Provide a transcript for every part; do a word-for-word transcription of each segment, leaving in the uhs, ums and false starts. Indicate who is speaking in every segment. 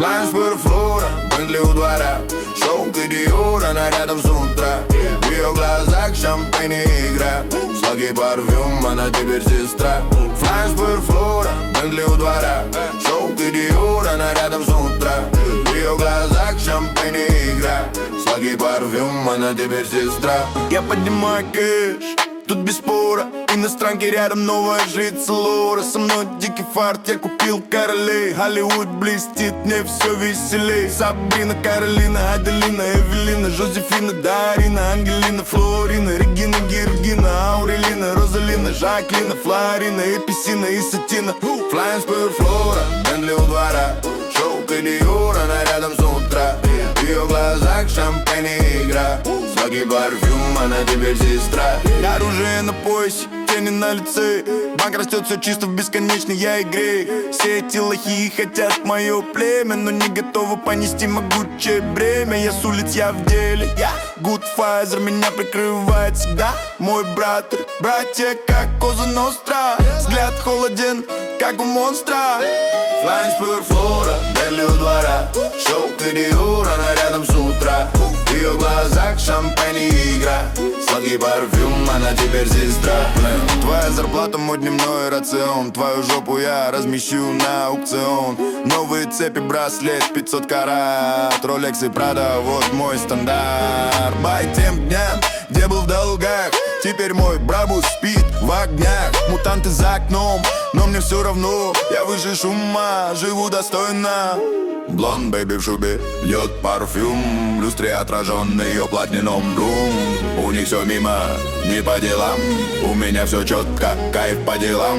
Speaker 1: Flying с Флора, Бентли у двора. Шелк и Диор, она рядом с утра. В ее глазах шампань и игра. Сладкий парфюм, она теперь сестра. Flying с Флора, Бентли у двора. Шелк и Диор, она рядом с утра. В ее глазах шампань и игра. Сладкий парфюм, она теперь сестра. Я поднимаю кэш, тут без спора. Иностранки рядом, новая жрица Лора. Со мной дикий фарт, я купил королей. Голливуд блестит, мне все веселей. Сабрина, Каролина, Аделина, Эвелина, Жозефина, Дарина, Ангелина, Флорина, Регина, Георгина, Аурелина, Розалина, Жаклина, Флорина, Эписина и Сатина. Flying с Флора, Бентли у двора. Шелк и Диор, она рядом с утра. В ее глазах шампань и игра. Сладкий парфюм, она теперь сестра. Оружие на поясе, тени на лице. Банк растет все чисто в бесконечной я игре. Все эти лохи хотят мое племя, но не готовы понести могучее бремя. Я с улиц, я в деле, я Good Pfizer, меня прикрывает всегда мой брат. Братья как Коза Ностра, взгляд холоден, как у монстра. Flying с Флора, Бентли у двора. Шелк и Диор, она рядом с утра. В ее глазах шампань и игра. Сладкий парфюм, она теперь сестра. Твоя зарплата мой дневной рацион. Твою жопу я размещу на аукцион. Новые цепи, браслет, пятьсот карат. Rolex и Prada, вот мой стандарт. Бай тем дням, где был в долгах. Теперь мой брабус спит в огнях. Мутанты за окном, но мне все равно. Я выше шума, живу достойно. Блонд, бэйби в шубе, льет парфюм. В люстре отражен ее платином блум. У них все мимо, не по делам. У меня все четко, кайф по делам.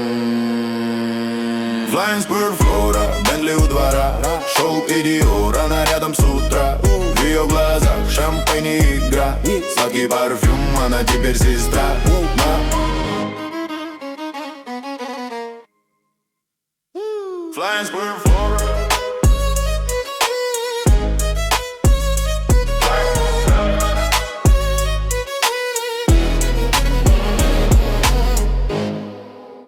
Speaker 1: Flying с Флора, Бентли у двора. Шелк и Диор, она рядом с утра. В ее глазах шампань и игра. Сладкий парфюм, она теперь сестра. Flying с